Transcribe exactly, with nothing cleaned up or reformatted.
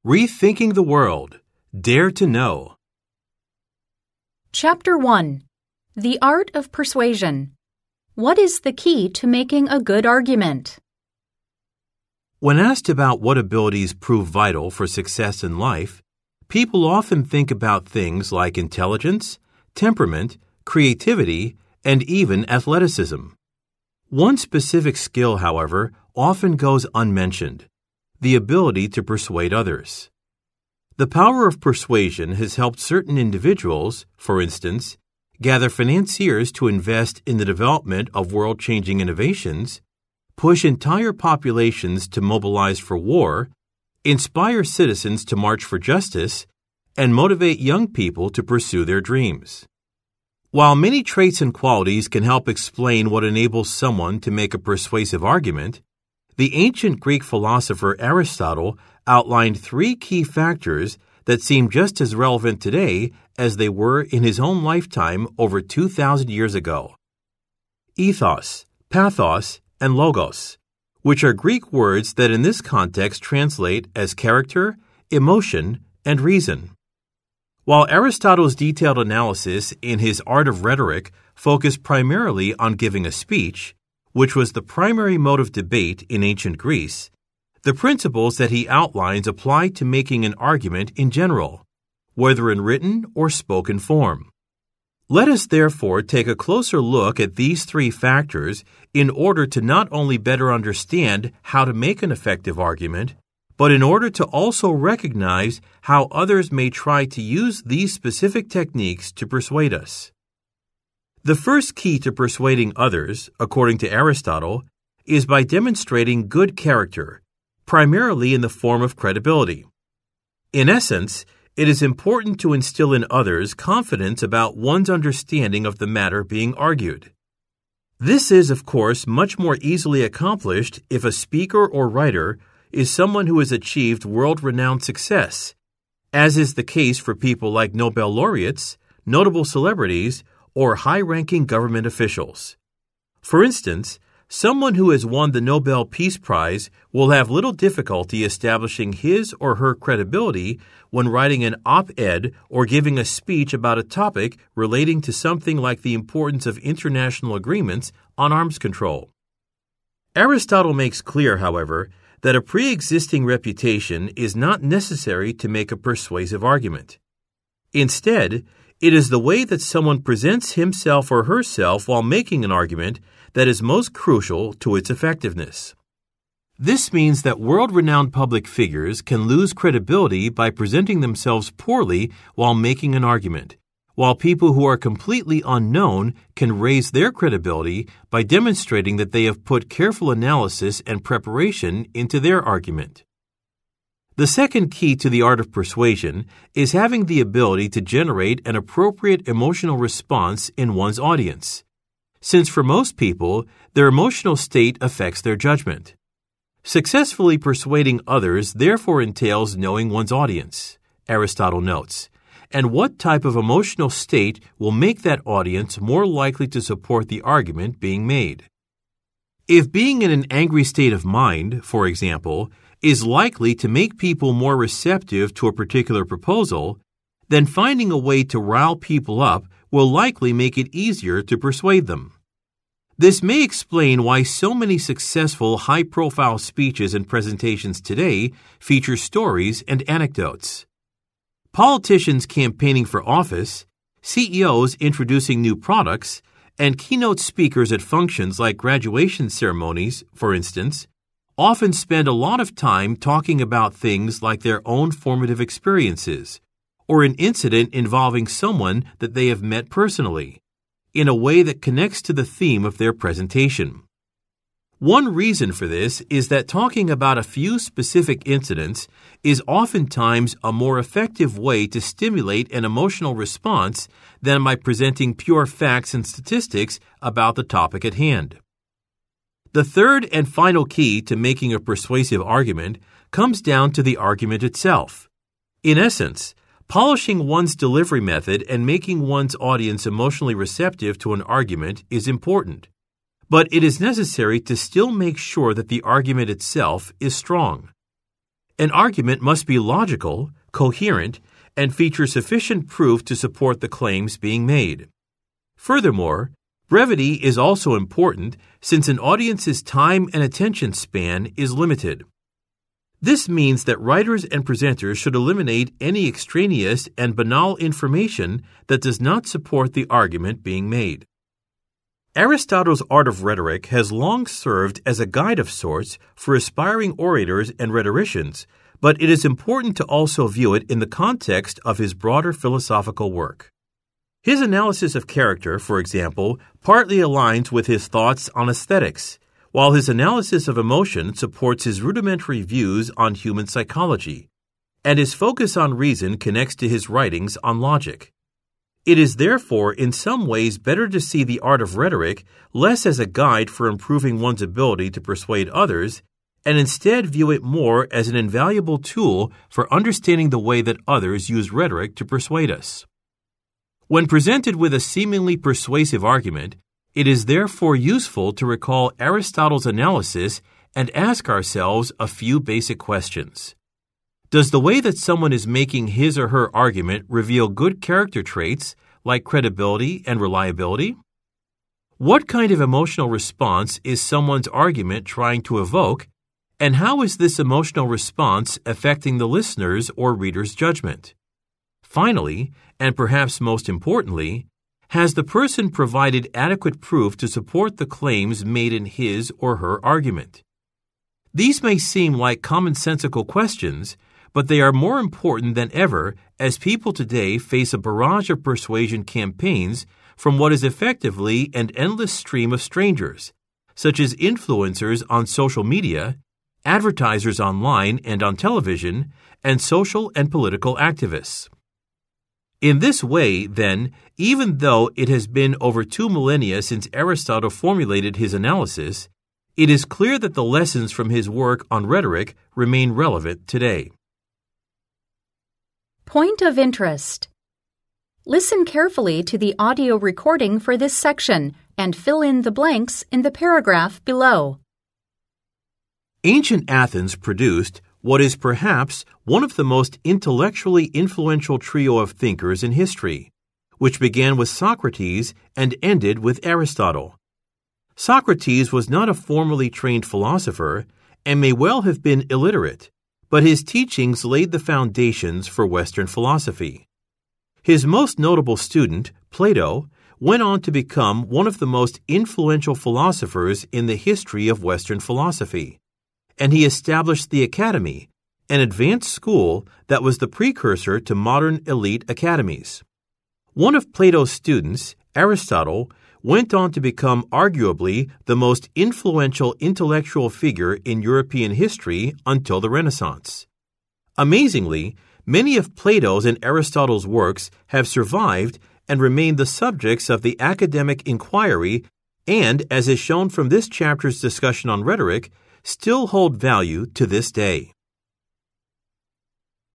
Rethinking the World. Dare to Know. Chapter one. The Art of Persuasion. What is the key to making a good argument? When asked about what abilities prove vital for success in life, people often think about things like intelligence, temperament, creativity, and even athleticism. One specific skill, however, often goes unmentioned: the ability to persuade others. The power of persuasion has helped certain individuals, for instance, gather financiers to invest in the development of world-changing innovations, push entire populations to mobilize for war, inspire citizens to march for justice, and motivate young people to pursue their dreams. While many traits and qualities can help explain what enables someone to make a persuasive argument, the ancient Greek philosopher Aristotle outlined three key factors that seem just as relevant today as they were in his own lifetime over two thousand years ago. Ethos, pathos, and logos, which are Greek words that in this context translate as character, emotion, and reason. While Aristotle's detailed analysis in his Art of Rhetoric focused primarily on giving a speech, which was the primary mode of debate in ancient Greece, the principles that he outlines apply to making an argument in general, whether in written or spoken form. Let us therefore take a closer look at these three factors in order to not only better understand how to make an effective argument, but in order to also recognize how others may try to use these specific techniques to persuade us. The first key to persuading others, according to Aristotle, is by demonstrating good character, primarily in the form of credibility. In essence, it is important to instill in others confidence about one's understanding of the matter being argued. This is, of course, much more easily accomplished if a speaker or writer is someone who has achieved world-renowned success, as is the case for people like Nobel laureates, notable celebrities, or high-ranking government officials. For instance, someone who has won the Nobel Peace Prize will have little difficulty establishing his or her credibility when writing an op-ed or giving a speech about a topic relating to something like the importance of international agreements on arms control. Aristotle makes clear, however, that a pre-existing reputation is not necessary to make a persuasive argument. Instead, it is the way that someone presents himself or herself while making an argument that is most crucial to its effectiveness. This means that world-renowned public figures can lose credibility by presenting themselves poorly while making an argument, while people who are completely unknown can raise their credibility by demonstrating that they have put careful analysis and preparation into their argument. The second key to the art of persuasion is having the ability to generate an appropriate emotional response in one's audience, since for most people, their emotional state affects their judgment. Successfully persuading others therefore entails knowing one's audience, Aristotle notes, and what type of emotional state will make that audience more likely to support the argument being made. If being in an angry state of mind, for example, is likely to make people more receptive to a particular proposal, then finding a way to rile people up will likely make it easier to persuade them. This may explain why so many successful high-profile speeches and presentations today feature stories and anecdotes. Politicians campaigning for office, C E Os introducing new products, and keynote speakers at functions like graduation ceremonies, for instance, often spend a lot of time talking about things like their own formative experiences, or an incident involving someone that they have met personally, in a way that connects to the theme of their presentation. One reason for this is that talking about a few specific incidents is oftentimes a more effective way to stimulate an emotional response than by presenting pure facts and statistics about the topic at hand. The third and final key to making a persuasive argument comes down to the argument itself. In essence, polishing one's delivery method and making one's audience emotionally receptive to an argument is important, but it is necessary to still make sure that the argument itself is strong. An argument must be logical, coherent, and feature sufficient proof to support the claims being made. Furthermore, brevity is also important since an audience's time and attention span is limited. This means that writers and presenters should eliminate any extraneous and banal information that does not support the argument being made. Aristotle's Art of Rhetoric has long served as a guide of sorts for aspiring orators and rhetoricians, but it is important to also view it in the context of his broader philosophical work. His analysis of character, for example, partly aligns with his thoughts on aesthetics, while his analysis of emotion supports his rudimentary views on human psychology, and his focus on reason connects to his writings on logic. It is therefore in some ways better to see the art of rhetoric less as a guide for improving one's ability to persuade others, and instead view it more as an invaluable tool for understanding the way that others use rhetoric to persuade us. When presented with a seemingly persuasive argument, it is therefore useful to recall Aristotle's analysis and ask ourselves a few basic questions. Does the way that someone is making his or her argument reveal good character traits like credibility and reliability? What kind of emotional response is someone's argument trying to evoke, and how is this emotional response affecting the listener's or reader's judgment? Finally, and perhaps most importantly, has the person provided adequate proof to support the claims made in his or her argument? These may seem like commonsensical questions, but they are more important than ever as people today face a barrage of persuasion campaigns from what is effectively an endless stream of strangers, such as influencers on social media, advertisers online and on television, and social and political activists. In this way, then, even though it has been over two millennia since Aristotle formulated his analysis, it is clear that the lessons from his work on rhetoric remain relevant today. Point of interest. Listen carefully to the audio recording for this section and fill in the blanks in the paragraph below. Ancient Athens produced what is perhaps one of the most intellectually influential trio of thinkers in history, which began with Socrates and ended with Aristotle. Socrates was not a formally trained philosopher and may well have been illiterate, but his teachings laid the foundations for Western philosophy. His most notable student, Plato, went on to become one of the most influential philosophers in the history of Western philosophy, and he established the Academy, an advanced school that was the precursor to modern elite academies. One of Plato's students, Aristotle, went on to become arguably the most influential intellectual figure in European history until the Renaissance. Amazingly, many of Plato's and Aristotle's works have survived and remain the subjects of the academic inquiry and, as is shown from this chapter's discussion on rhetoric, still hold value to this day.